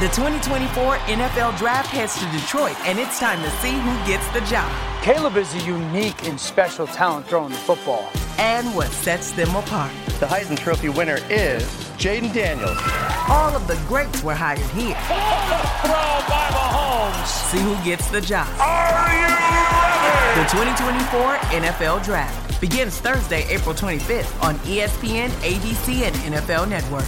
The 2024 NFL Draft heads to Detroit, and it's time to see who gets the job. Caleb is a unique and special talent throwing the football. And what sets them apart. The Heisman Trophy winner is Jaden Daniels. All of the greats were hired here. Throw by Mahomes. See who gets the job. Are you ready? The 2024 NFL Draft begins Thursday, April 25th on ESPN, ABC, and NFL Network.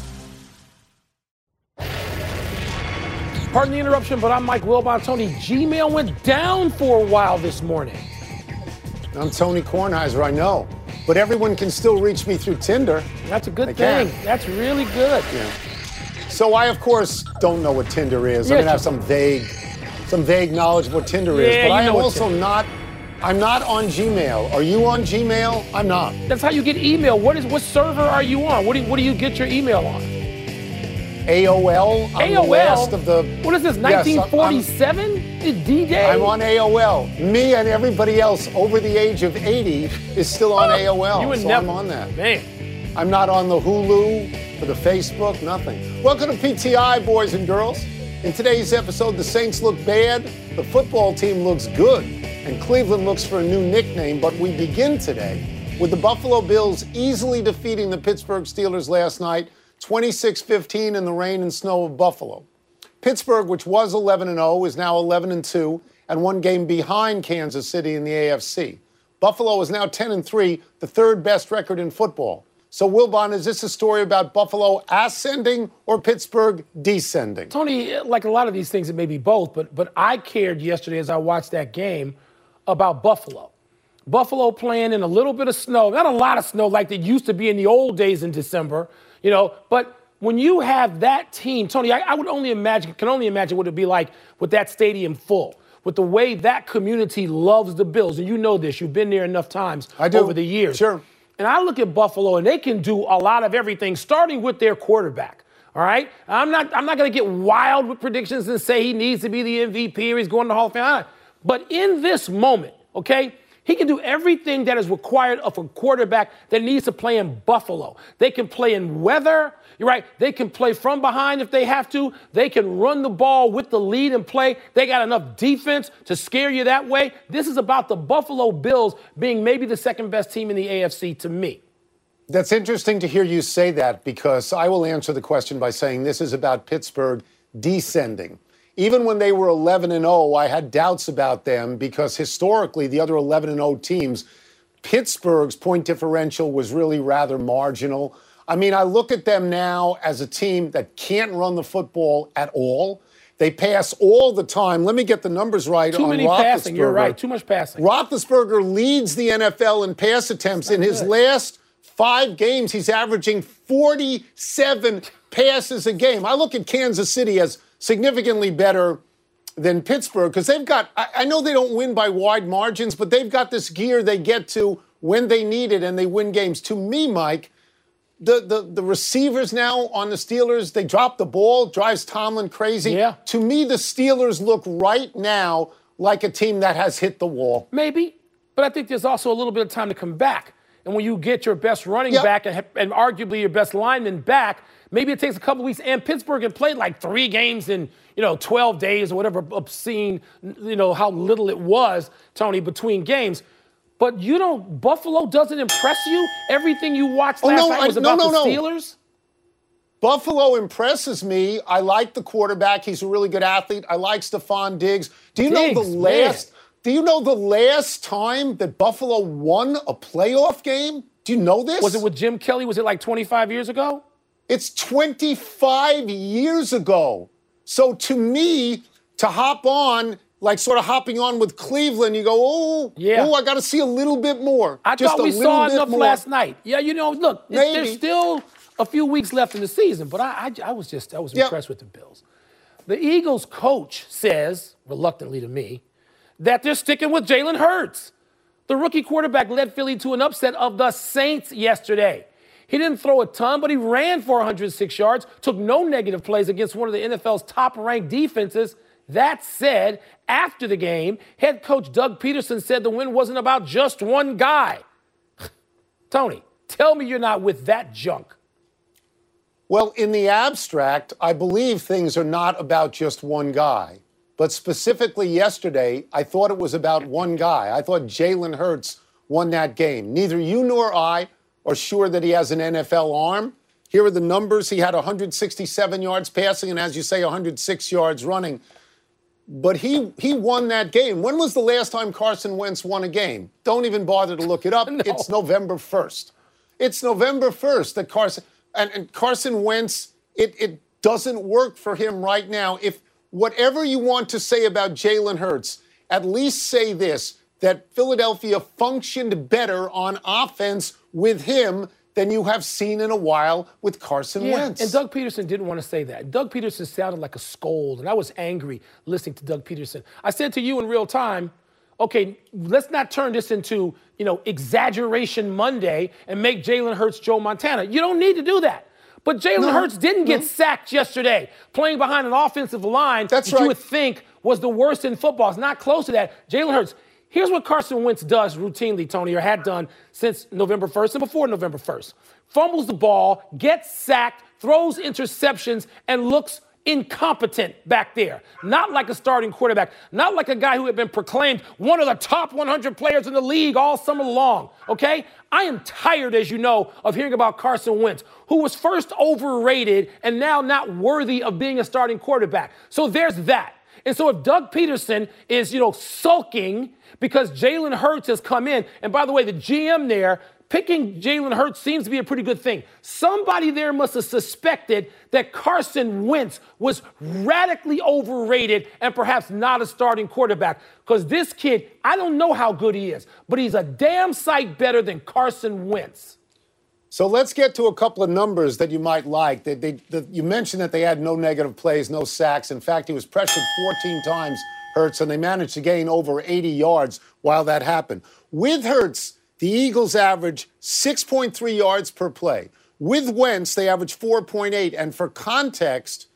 Pardon the interruption, but I'm Mike Wilbon. Tony, Gmail went down for a while this morning. I'm Tony Kornheiser, I know. But everyone can still reach me through Tinder. That's a good thing. That's really good. Yeah. So I, of course, don't know what Tinder is. I'm going to have some vague knowledge of what Tinder is. But I am also I'm not on Gmail. Are you on Gmail? I'm not. That's how you get email. What server are you on? What do you get your email on? AOL. I'm the last of the. What is this, 1947? D-Day? I'm on AOL. Me and everybody else over the age of 80 is still on AOL. I'm on that. Man. I'm not on the Hulu, for the Facebook, nothing. Welcome to PTI, boys and girls. In today's episode, the Saints look bad, the football team looks good, and Cleveland looks for a new nickname. But we begin today with the Buffalo Bills easily defeating the Pittsburgh Steelers last night, 26-15 in the rain and snow of Buffalo. Pittsburgh, which was 11-0, is now 11-2 and one game behind Kansas City in the AFC. Buffalo is now 10-3, the third best record in football. So, Wilbon, is this a story about Buffalo ascending or Pittsburgh descending? Tony, like a lot of these things, it may be both, but I cared yesterday as I watched that game about Buffalo. Buffalo playing in a little bit of snow, not a lot of snow like it used to be in the old days in December, but when you have that team, Tony, I can only imagine what it'd be like with that stadium full, with the way that community loves the Bills. And you know this, you've been there enough times over the years. Sure. And I look at Buffalo, and they can do a lot of everything, starting with their quarterback. All right? I'm not going to get wild with predictions and say he needs to be the MVP or he's going to the Hall of Fame. But in this moment, okay, he can do everything that is required of a quarterback that needs to play in Buffalo. They can play in weather. You're right. They can play from behind if they have to. They can run the ball with the lead and play. They got enough defense to scare you that way. This is about the Buffalo Bills being maybe the second best team in the AFC to me. That's interesting to hear you say that, because I will answer the question by saying this is about Pittsburgh descending. Even when they were 11-0, I had doubts about them because historically the other 11-0 teams, Pittsburgh's point differential was really rather marginal. I mean, I look at them now as a team that can't run the football at all. They pass all the time. Let me get the numbers right on Roethlisberger. Too many passing, you're right. Too much passing. Roethlisberger leads the NFL in pass attempts. In his last 5 games, he's averaging 47 passes a game. I look at Kansas City as significantly better than Pittsburgh because they've got, I know they don't win by wide margins, but they've got this gear they get to when they need it and they win games. To me, Mike, the receivers now on the Steelers, they drop the ball, drives Tomlin crazy. Yeah. To me, the Steelers look right now like a team that has hit the wall. Maybe, but I think there's also a little bit of time to come back. And when you get your best running back and arguably your best lineman back, maybe it takes a couple weeks. And Pittsburgh had played like 3 games in, 12 days or whatever obscene, how little it was, Tony, between games. But Buffalo doesn't impress you? Everything you watched last night was about the Steelers? Buffalo impresses me. I like the quarterback. He's a really good athlete. I like Stephon Diggs. Do you know the last time that Buffalo won a playoff game? Do you know this? Was it with Jim Kelly? Was it like 25 years ago? It's 25 years ago. So to me, to hop on, like sort of hopping on with Cleveland, you go, I got to see a little bit more. I thought we saw enough last night. Yeah, look, there's still a few weeks left in the season, but I was impressed with the Bills. The Eagles coach says, reluctantly to me, that they're sticking with Jalen Hurts. The rookie quarterback led Philly to an upset of the Saints yesterday. He didn't throw a ton, but he ran for 106 yards, took no negative plays against one of the NFL's top-ranked defenses. That said, after the game, head coach Doug Peterson said the win wasn't about just one guy. Tony, tell me you're not with that junk. Well, in the abstract, I believe things are not about just one guy. But specifically yesterday, I thought it was about one guy. I thought Jalen Hurts won that game. Neither you nor I are sure that he has an NFL arm. Here are the numbers. He had 167 yards passing and, as you say, 106 yards running. But he won that game. When was the last time Carson Wentz won a game? Don't even bother to look it up. No. It's November 1st. It's November 1st that Carson Wentz, it doesn't work for him right now. If whatever you want to say about Jalen Hurts, at least say this, that Philadelphia functioned better on offense with him than you have seen in a while with Carson Wentz. And Doug Peterson didn't want to say that. Doug Peterson sounded like a scold, and I was angry listening to Doug Peterson. I said to you in real time, okay, let's not turn this into, exaggeration Monday and make Jalen Hurts Joe Montana. You don't need to do that. But Jalen Hurts didn't get sacked yesterday playing behind an offensive line that you would think was the worst in football. It's not close to that. Jalen Hurts. Here's what Carson Wentz does routinely, Tony, or had done since November 1st and before November 1st. Fumbles the ball, gets sacked, throws interceptions, and looks incompetent back there. Not like a starting quarterback. Not like a guy who had been proclaimed one of the top 100 players in the league all summer long, okay? I am tired, as you know, of hearing about Carson Wentz, who was first overrated and now not worthy of being a starting quarterback. So there's that. And so if Doug Peterson is, sulking because Jalen Hurts has come in, and by the way, the GM there, picking Jalen Hurts seems to be a pretty good thing. Somebody there must have suspected that Carson Wentz was radically overrated and perhaps not a starting quarterback. Because this kid, I don't know how good he is, but he's a damn sight better than Carson Wentz. So let's get to a couple of numbers that you might like. You mentioned that they had no negative plays, no sacks. In fact, he was pressured 14 times, Hurts, and they managed to gain over 80 yards while that happened. With Hurts, the Eagles average 6.3 yards per play. With Wentz, they average 4.8. And for context,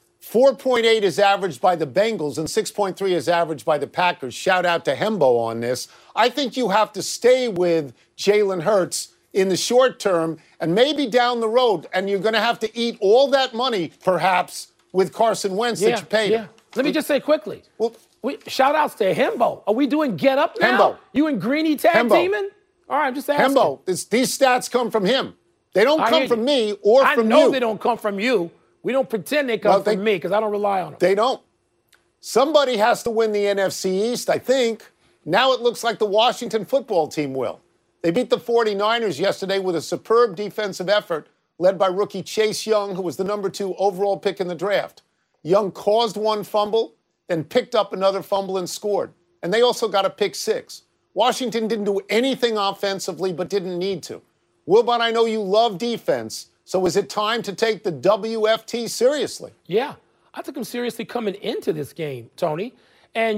4.8 is averaged by the Bengals and 6.3 is averaged by the Packers. Shout out to Hembo on this. I think you have to stay with Jalen Hurts in the short term and maybe down the road, and you're going to have to eat all that money, perhaps, with Carson Wentz that you paid him. Let me just say quickly. Shout outs to Hembo. Are we doing get up now? Hembo. You and Greeny tag teaming? All right, I'm just asking. Hembo, these stats come from him. They don't come from me or from you. I know they don't come from you. We don't pretend they come from me because I don't rely on them. They don't. Somebody has to win the NFC East, I think. Now it looks like the Washington football team will. They beat the 49ers yesterday with a superb defensive effort led by rookie Chase Young, who was the number 2 overall pick in the draft. Young caused one fumble, then picked up another fumble and scored. And they also got a pick 6. Washington didn't do anything offensively, but didn't need to. Wilbon, I know you love defense, so is it time to take the WFT seriously? Yeah, I took him seriously coming into this game, Tony. And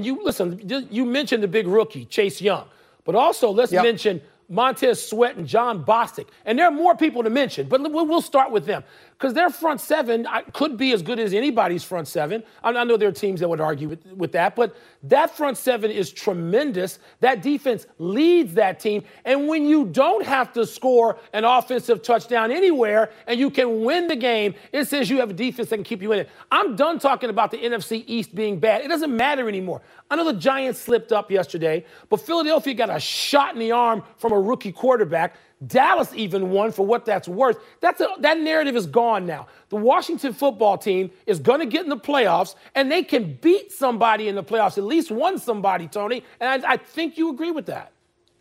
you mentioned the big rookie, Chase Young. But also, let's mention Montez Sweat and John Bostic. And there are more people to mention, but we'll start with them. Because their front seven could be as good as anybody's front seven. I know there are teams that would argue with that, but that front seven is tremendous. That defense leads that team. And when you don't have to score an offensive touchdown anywhere and you can win the game, it says you have a defense that can keep you in it. I'm done talking about the NFC East being bad. It doesn't matter anymore. I know the Giants slipped up yesterday, but Philadelphia got a shot in the arm from a rookie quarterback. Dallas even won, for what that's worth. That narrative is gone now. The Washington football team is going to get in the playoffs, and they can beat somebody in the playoffs, at least one somebody, Tony, and I think you agree with that.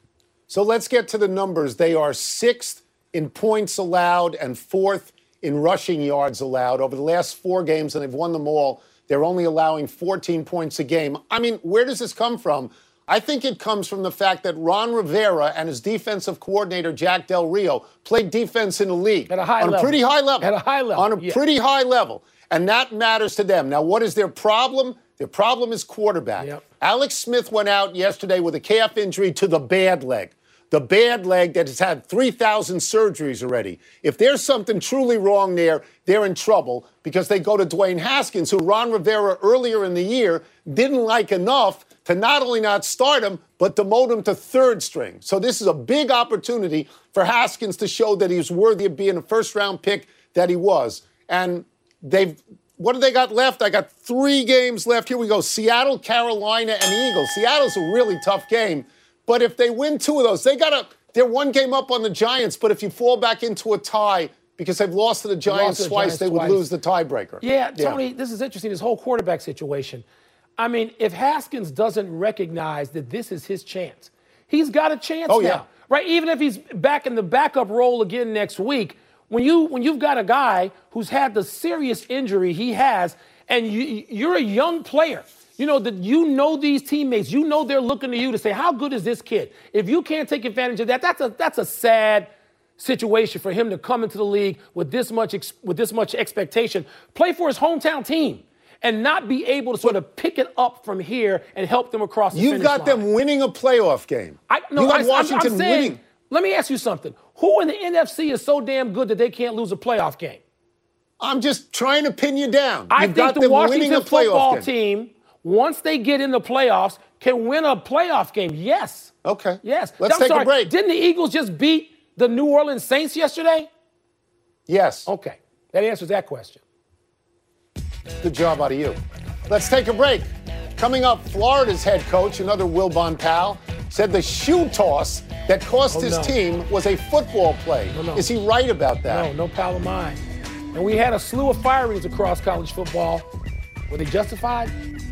So let's get to the numbers. They are 6th in points allowed and 4th in rushing yards allowed. Over the last 4 games, and they've won them all, they're only allowing 14 points a game. I mean, where does this come from? I think it comes from the fact that Ron Rivera and his defensive coordinator, Jack Del Rio, played defense in the league. At a high level. On a pretty high level. At a high level. On a pretty high level. And that matters to them. Now, what is their problem? Their problem is quarterback. Yep. Alex Smith went out yesterday with a calf injury to the bad leg. The bad leg that has had 3,000 surgeries already. If there's something truly wrong there, they're in trouble because they go to Dwayne Haskins, who Ron Rivera earlier in the year didn't like enough to not only not start him, but demote him to 3rd string. So this is a big opportunity for Haskins to show that he's worthy of being a first-round pick that he was. And what do they got left? I got 3 games left. Here we go. Seattle, Carolina, and Eagles. Seattle's a really tough game. But if they win 2 of those, they're 1 game up on the Giants. But if you fall back into a tie, because they've lost to the Giants twice, they would lose the tiebreaker. Yeah, Tony, this is interesting, this whole quarterback situation. I mean, if Haskins doesn't recognize that this is his chance, he's got a chance now. Yeah. Right? Even if he's back in the backup role again next week, when you've got a guy who's had the serious injury he has, and you're a young player, you know these teammates, they're looking to you to say, how good is this kid? If you can't take advantage of that, that's a sad situation for him to come into the league with this much expectation, play for his hometown team, and not be able to sort of pick it up from here and help them across the finish line. You've got them winning a playoff game. You got Washington winning. Let me ask you something. Who in the NFC is so damn good that they can't lose a playoff game? I'm just trying to pin you down. I think the Washington football team, once they get in the playoffs, can win a playoff game. Yes. Okay. Yes. Let's take a break. Didn't the Eagles just beat the New Orleans Saints yesterday? Yes. Okay. That answers that question. Good job out of you. Let's take a break. Coming up, Florida's head coach, another Wilbon Powell, said the shoe toss that cost his team was a football play. No. Is he right about that? No pal of mine. And we had a slew of firings across college football. Were they justified?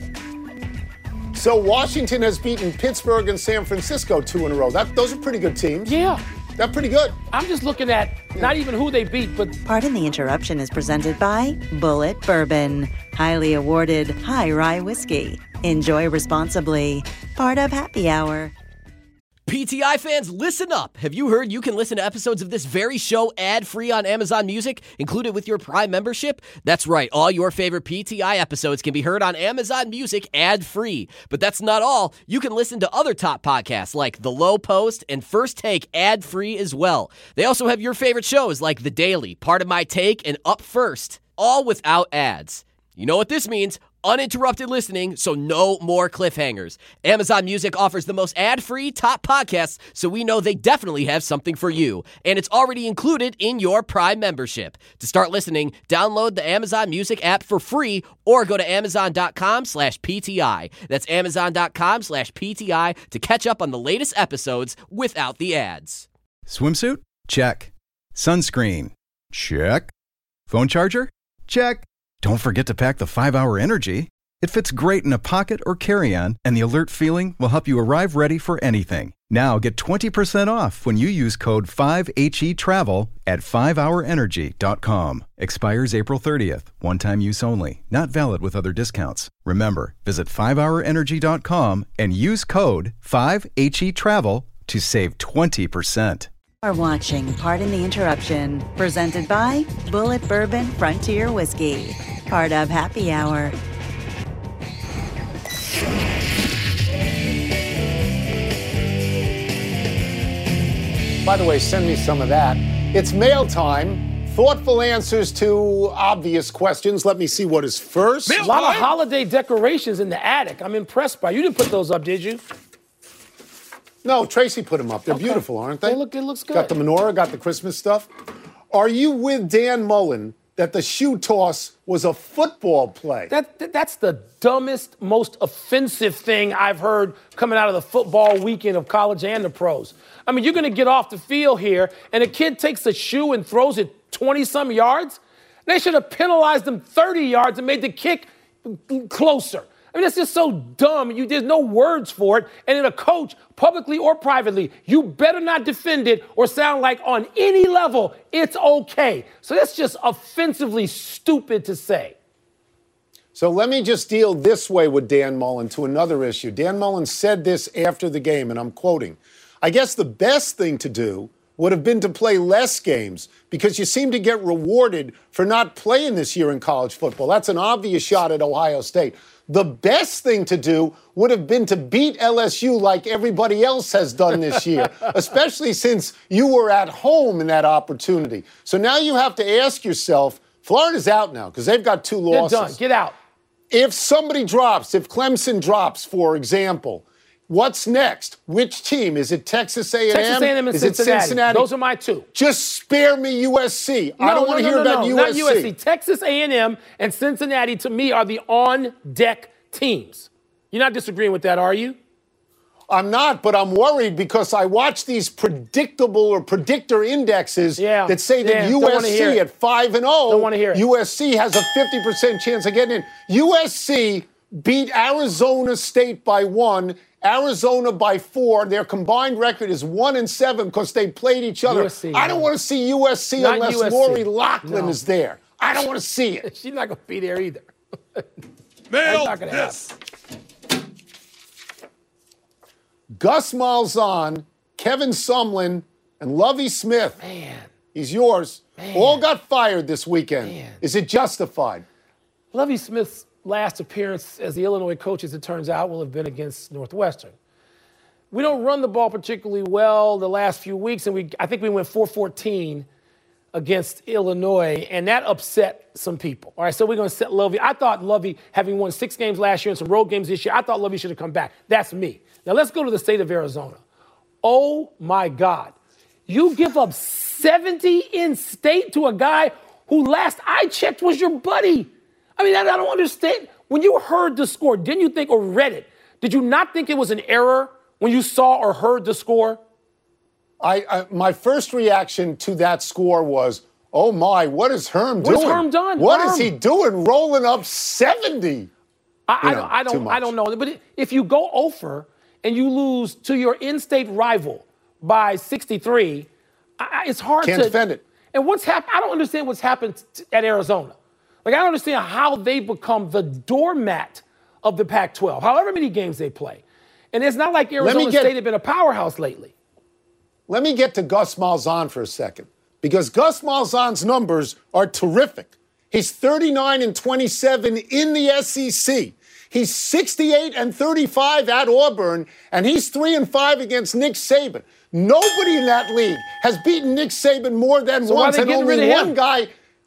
So Washington has beaten Pittsburgh and San Francisco 2 in a row. Those are pretty good teams. Yeah. They're pretty good. I'm just looking at not even who they beat, but... Pardon the Interruption is presented by Bullet Bourbon, highly awarded high rye whiskey. Enjoy responsibly. Part of Happy Hour. PTI fans, listen up. Have you heard you can listen to episodes of this very show ad-free on Amazon Music, included with your Prime membership? That's right. All your favorite PTI episodes can be heard on Amazon Music ad-free. But that's not all. You can listen to other top podcasts like The Low Post and First Take ad-free as well. They also have your favorite shows like The Daily, Part of My Take, and Up First, all without ads. You know what this means? Uninterrupted listening, so no more cliffhangers. Amazon Music offers the most ad-free top podcasts, so we know they definitely have something for you. And it's already included in your Prime membership. To start listening, download the Amazon Music app for free or go to amazon.com/PTI. That's amazon.com/PTI to catch up on the latest episodes without the ads. Swimsuit? Check. Sunscreen? Check. Phone charger? Check. Don't forget to pack the 5-Hour Energy. It fits great in a pocket or carry-on, and the alert feeling will help you arrive ready for anything. Now get 20% off when you use code 5HETRAVEL at 5hourenergy.com. Expires April 30th. One-time use only. Not valid with other discounts. Remember, visit 5hourenergy.com and use code 5HETRAVEL to save 20%. Are watching Pardon the Interruption, presented by Bullet Bourbon Frontier Whiskey, part of Happy Hour. By the way, send me some of that. It's mail time. Thoughtful answers to obvious questions. Let me see what is first. A lot of holiday decorations in the attic. I'm impressed by. You didn't put those up, did you? No, Tracy put them up. They're beautiful, aren't they? It looks good. Got the menorah, got the Christmas stuff. Are you with Dan Mullen that the shoe toss was a football play? That's the dumbest, most offensive thing I've heard coming out of the football weekend of college and the pros. I mean, you're going to get off the field here, and a kid takes a shoe and throws it 20-some yards? They should have penalized them 30 yards and made the kick closer. I mean, it's just so dumb. There's no words for it. And then a coach, publicly or privately, you better not defend it or sound like on any level it's okay. So that's just offensively stupid to say. So let me just deal this way with Dan Mullen to another issue. Dan Mullen said this after the game, and I'm quoting, "I guess the best thing to do would have been to play less games because you seem to get rewarded for not playing this year in college football." That's an obvious shot at Ohio State. The best thing to do would have been to beat LSU like everybody else has done this year, especially since you were at home in that opportunity. So now you have to ask yourself, Florida's out now because they've got 2 losses. They're done. Get out. If somebody drops, if Clemson drops, for example, What's next? Which team? Is it Texas A&M? Texas A&M and Is it Cincinnati? Those are my two. Just spare me USC. I don't want to hear about USC. Not USC. Texas A&M and Cincinnati, to me, are the on-deck teams. You're not disagreeing with that, are you? I'm not, but I'm worried because I watch these predictable or predictor indexes that say that USC at 5-0, don't want to hear it. USC has a 50% chance of getting in. USC beat Arizona State by 1, Arizona by 4. Their combined record is 1-7 because they played each other. USC, I don't want to see USC not unless USC. Lori Loughlin is there. I don't want to see it. She's not going to be there either. Nailed not gonna this. happen. Gus Malzahn, Kevin Sumlin, and Lovie Smith. Man. He's yours. Man. All got fired this weekend. Man. Is it justified? Lovie Smith's last appearance as the Illinois coach, as it turns out, will have been against Northwestern. We don't run the ball particularly well the last few weeks, and I think we went 4-14 against Illinois, and that upset some people. All right, so we're going to set Lovie. I thought Lovie, having won 6 games last year and some road games this year, I thought Lovie should have come back. That's me. Now let's go to the state of Arizona. Oh, my God. You give up 70 in state to a guy who last I checked was your buddy. I mean, I don't understand. When you heard the score, didn't you think, or read it, did you not think it was an error when you saw or heard the score? My first reaction to that score was, oh, my, what is Herm doing? What has Herm done? What is he doing rolling up 70? I don't know. But if you go over and you lose to your in-state rival by 63, it's hard Can't defend it. And what's happened? I don't understand what's happened at Arizona. Like, I don't understand how they become the doormat of the Pac-12, however many games they play. And it's not like Arizona State had been a powerhouse lately. Let me get to Gus Malzahn for a second, because Gus Malzahn's numbers are terrific. He's 39-27 in the SEC. He's 68-35 at Auburn, and he's 3-5 against Nick Saban. Nobody in that league has beaten Nick Saban more than once, and only one guy.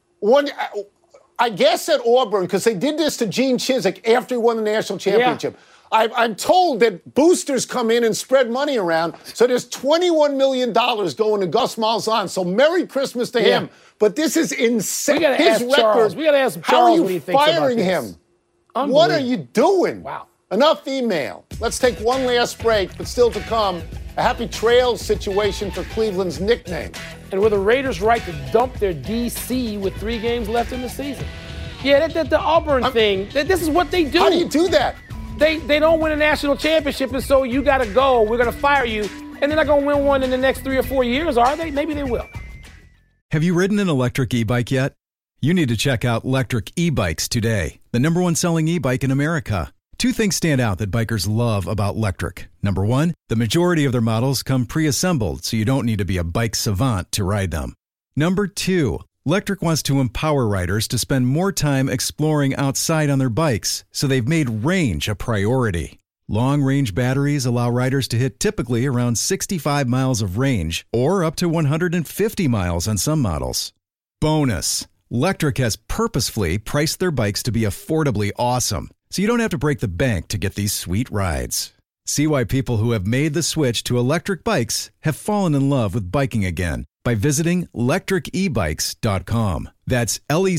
I guess at Auburn, because they did this to Gene Chizik after he won the national championship. Yeah. I'm told that boosters come in and spread money around, so there's $21 million going to Gus Malzahn. So Merry Christmas to him. But this is insane. His record. We got to ask Charles. How are you what he thinks firing about this. him? What are you doing? Wow. Enough email. Let's take one last break, but still to come, a happy trails situation for Cleveland's nickname. And were the Raiders right to dump their DC with 3 games left in the season? Yeah, the Auburn thing, this is what they do. How do you do that? They don't win a national championship, and so you got to go. We're going to fire you. And they're not going to win one in the next 3 or 4 years, are they? Maybe they will. Have you ridden an electric e-bike yet? You need to check out Electric E-Bikes today, the #1 selling e-bike in America. 2 things stand out that bikers love about Electric. Number 1, the majority of their models come pre-assembled, so you don't need to be a bike savant to ride them. Number 2, Electric wants to empower riders to spend more time exploring outside on their bikes, so they've made range a priority. Long-range batteries allow riders to hit typically around 65 miles of range, or up to 150 miles on some models. Bonus, Electric has purposefully priced their bikes to be affordably awesome, so you don't have to break the bank to get these sweet rides. See why people who have made the switch to electric bikes have fallen in love with biking again by visiting lectricebikes.com. That's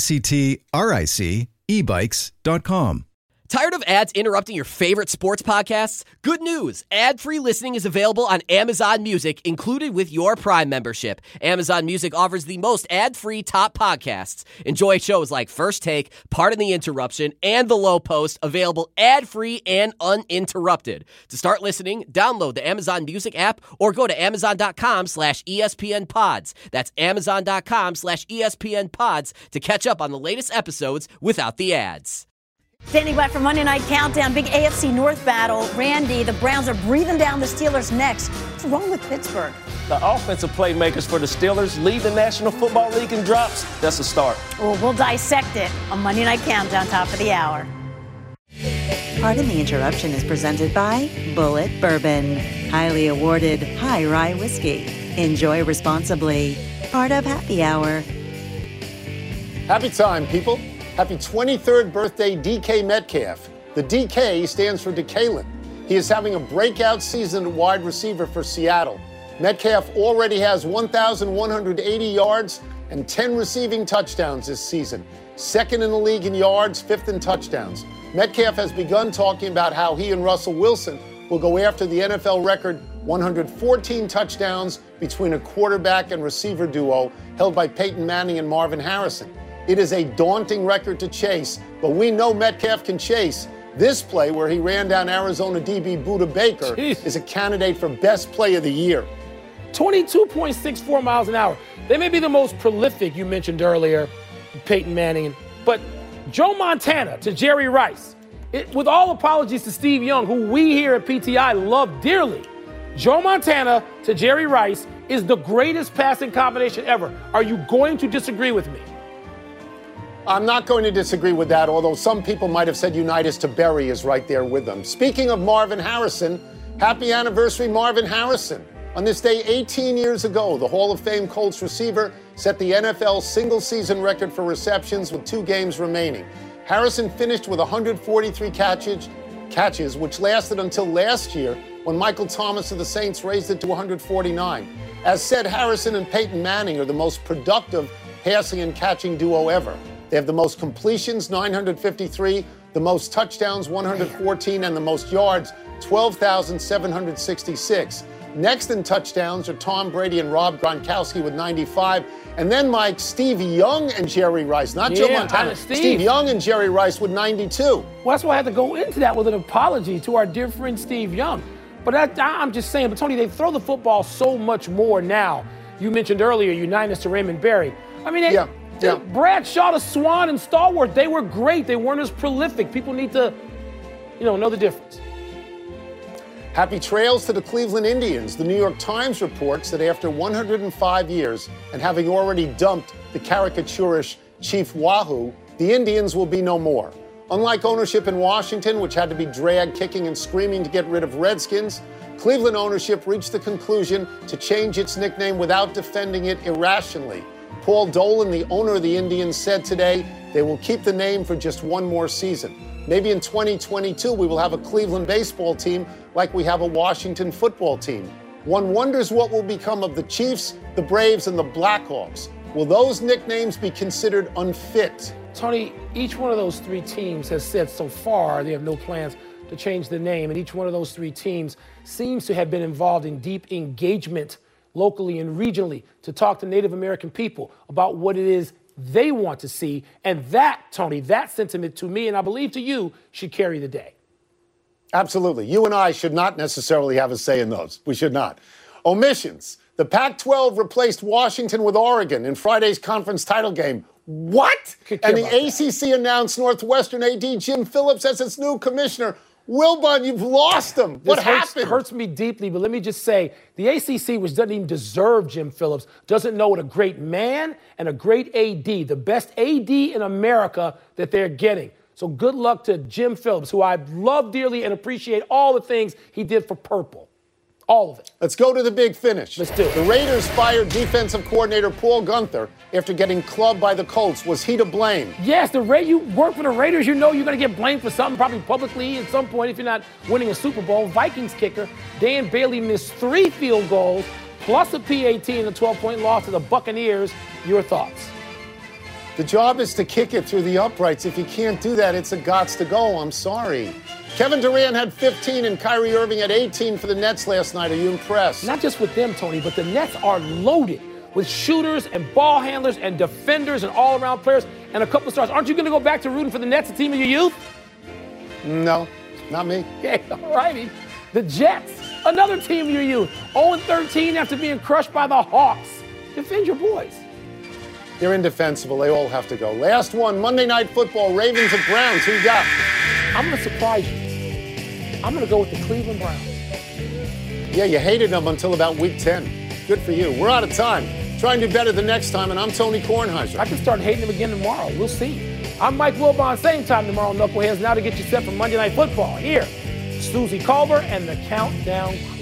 LECTRIC ebikes.com. Tired of ads interrupting your favorite sports podcasts? Good news! Ad-free listening is available on Amazon Music, included with your Prime membership. Amazon Music offers the most ad-free top podcasts. Enjoy shows like First Take, Pardon the Interruption, and The Low Post, available ad-free and uninterrupted. To start listening, download the Amazon Music app or go to amazon.com/ESPN Pods. That's amazon.com/ESPN Pods to catch up on the latest episodes without the ads. Standing by for Monday Night Countdown, big AFC North battle. Randy, the Browns are breathing down the Steelers' necks. What's wrong with Pittsburgh? The offensive playmakers for the Steelers lead the National Football League in drops. That's a start. Well, we'll dissect it on Monday Night Countdown, top of the hour. Pardon the Interruption is presented by Bulleit Bourbon, highly awarded high rye whiskey. Enjoy responsibly. Part of Happy Hour. Happy time, people. Happy 23rd birthday, DK Metcalf. The DK stands for Decalen. He is having a breakout season at wide receiver for Seattle. Metcalf already has 1,180 yards and 10 receiving touchdowns this season. Second in the league in yards, fifth in touchdowns. Metcalf has begun talking about how he and Russell Wilson will go after the NFL record 114 touchdowns between a quarterback and receiver duo held by Peyton Manning and Marvin Harrison. It is a daunting record to chase, but we know Metcalf can chase. This play, where he ran down Arizona DB Budda Baker, is a candidate for best play of the year. 22.64 miles an hour. They may be the most prolific, you mentioned earlier, Peyton Manning, but Joe Montana to Jerry Rice. With all apologies to Steve Young, who we here at PTI love dearly, Joe Montana to Jerry Rice is the greatest passing combination ever. Are you going to disagree with me? I'm not going to disagree with that, although some people might have said Unitas to Berry is right there with them. Speaking of Marvin Harrison, happy anniversary, Marvin Harrison. On this day 18 years ago, the Hall of Fame Colts receiver set the NFL single-season record for receptions with 2 games remaining. Harrison finished with 143 catches, which lasted until last year when Michael Thomas of the Saints raised it to 149. As said, Harrison and Peyton Manning are the most productive passing and catching duo ever. They have the most completions, 953, the most touchdowns, 114, and the most yards, 12,766. Next in touchdowns are Tom Brady and Rob Gronkowski with 95. And then, Mike, Steve Young and Jerry Rice, not Joe Montana. Steve Young and Jerry Rice with 92. Well, that's why I had to go into that with an apology to our dear friend Steve Young. But I'm just saying, but Tony, they throw the football so much more now. You mentioned earlier Unitas to Raymond Berry. I mean, Bradshaw to Swan and Stallworth, they were great. They weren't as prolific. People need to, know the difference. Happy trails to the Cleveland Indians. The New York Times reports that after 105 years and having already dumped the caricaturish Chief Wahoo, the Indians will be no more. Unlike ownership in Washington, which had to be dragged kicking and screaming to get rid of Redskins, Cleveland ownership reached the conclusion to change its nickname without defending it irrationally. Paul Dolan, the owner of the Indians, said today they will keep the name for just one more season. Maybe in 2022 we will have a Cleveland baseball team like we have a Washington football team. One wonders what will become of the Chiefs, the Braves, and the Blackhawks. Will those nicknames be considered unfit? Tony, each one of those 3 teams has said so far they have no plans to change the name, and each one of those 3 teams seems to have been involved in deep engagement locally and regionally to talk to Native American people about what it is they want to see. And that, Tony, that sentiment to me, and I believe to you, should carry the day. Absolutely. You and I should not necessarily have a say in those. We should not. Omissions. The Pac-12 replaced Washington with Oregon in Friday's conference title game. What? And the ACC announced Northwestern AD Jim Phillips as its new commissioner. Wilbon, you've lost him. What happened? Hurts me deeply, but let me just say, the ACC, which doesn't even deserve Jim Phillips, doesn't know what a great man and a great AD, the best AD in America that they're getting. So good luck to Jim Phillips, who I love dearly and appreciate all the things he did for Purple. All of it. Let's go to the big finish. Let's do it. The Raiders fired defensive coordinator Paul Guenther after getting clubbed by the Colts. Was he to blame? Yes, you work for the Raiders, you know you're going to get blamed for something, probably publicly at some point if you're not winning a Super Bowl. Vikings kicker Dan Bailey missed 3 field goals plus a PAT in a 12-point loss to the Buccaneers. Your thoughts? The job is to kick it through the uprights. If you can't do that, it's a gots to go. I'm sorry. Kevin Durant had 15 and Kyrie Irving had 18 for the Nets last night. Are you impressed? Not just with them, Tony, but the Nets are loaded with shooters and ball handlers and defenders and all-around players and a couple of stars. Aren't you going to go back to rooting for the Nets, a team of your youth? No, not me. Okay, all righty. The Jets, another team of your youth, 0-13 after being crushed by the Hawks. Defend your boys. They're indefensible. They all have to go. Last one, Monday Night Football, Ravens at Browns. Who you got? I'm going to surprise you. I'm going to go with the Cleveland Browns. Yeah, you hated them until about week 10. Good for you. We're out of time. Try and do better the next time, and I'm Tony Kornheiser. I can start hating them again tomorrow. We'll see. I'm Mike Wilbon. Same time tomorrow, Knuckleheads. Now to get you set for Monday Night Football. Here, Susie Culver and the Countdown Crew.